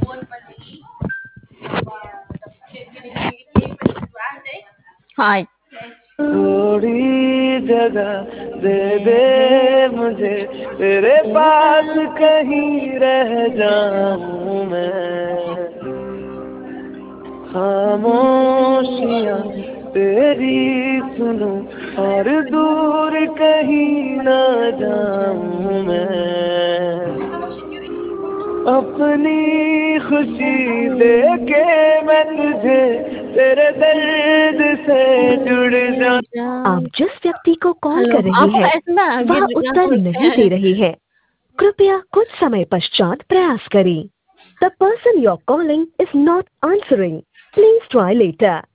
हाँ। थोड़ी जगह दे दे मुझे, तेरे पास कहीं रह जाऊं मैं। खामोशियाँ तेरी सुनूं और दूर कहीं ना जाऊं मैं। अपनी खुशी देके मैं तुझे तेरे दर्द से जुड़ जा। आप जिस व्यक्ति को कॉल हेलो, कर रही आपको हैं ऐसे ना वह उत्तर नहीं दे रही है। कृपया कुछ समय पश्चात प्रयास करें। The person you are calling is not answering. Please try letter.